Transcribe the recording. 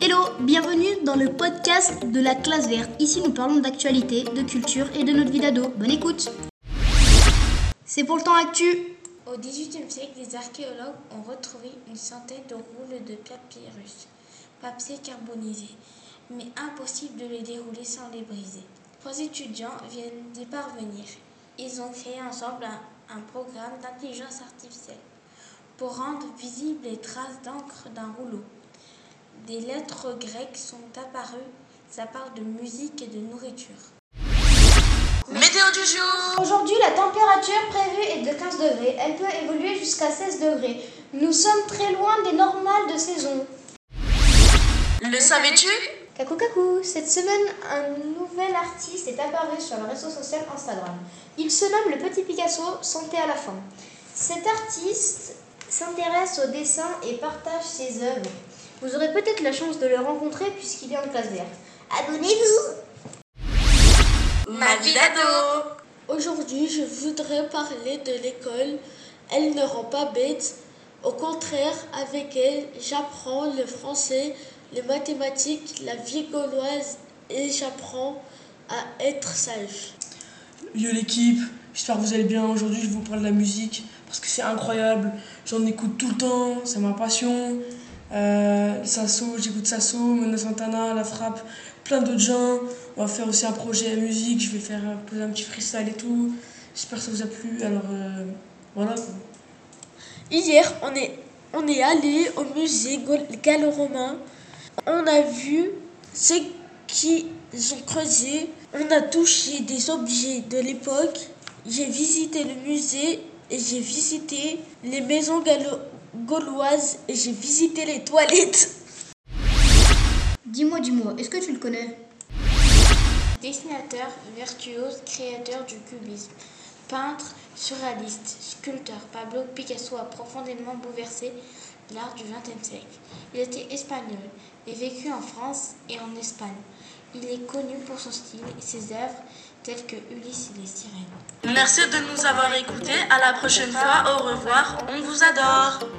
Hello, bienvenue dans le podcast de la classe verte. Ici nous parlons d'actualité, de culture et de notre vie d'ado. Bonne écoute. C'est pour le temps actu. Au XVIIIe siècle, les archéologues ont retrouvé une centaine de roules de papyrus, papier carbonisé, mais impossible de les dérouler sans les briser. 3 étudiants viennent d'y parvenir. Ils ont créé ensemble un programme d'intelligence artificielle pour rendre visibles les traces d'encre d'un rouleau. Des lettres grecques sont apparues, ça parle de musique et de nourriture. Météo du jour. Aujourd'hui, la température prévue est de 15 degrés. Elle peut évoluer jusqu'à 16 degrés. Nous sommes très loin des normales de saison. Le savais-tu? Coucou, cette semaine, un nouvel artiste est apparu sur le réseau social Instagram. Il se nomme le Petit Picasso, santé à la fin. Cet artiste s'intéresse au dessin et partage ses œuvres. Vous aurez peut-être la chance de le rencontrer puisqu'il est en classe verte. Abonnez-vous! Ma vie d'ado. Aujourd'hui, je voudrais parler de l'école. Elle ne rend pas bête. Au contraire, avec elle, j'apprends le français, les mathématiques, la vie gauloise et j'apprends à être sage. Yo l'équipe, j'espère que vous allez bien. Aujourd'hui, je vais vous parler de la musique parce que c'est incroyable. J'en écoute tout le temps, c'est ma passion. Sasso, j'écoute Sasso, Mona Santana, La Frappe, plein d'autres gens. On va faire aussi un projet à musique, je vais faire poser un petit freestyle et tout. J'espère que ça vous a plu, alors voilà. Hier, on est allé au musée gallo-romain. On a vu ce qu'ils ont creusé. On a touché des objets de l'époque. J'ai visité le musée et j'ai visité les maisons gauloises et j'ai visité les toilettes. Dis-moi, est-ce que tu le connais? Dessinateur virtuose, créateur du cubisme, peintre surréaliste, sculpteur, Pablo Picasso a profondément bouleversé l'art du XXe siècle. Il était espagnol et vécut en France et en Espagne. Il est connu pour son style et ses œuvres telles que Ulysse et les sirènes. Merci de nous avoir écoutés. À la prochaine fois. Au revoir. On vous adore.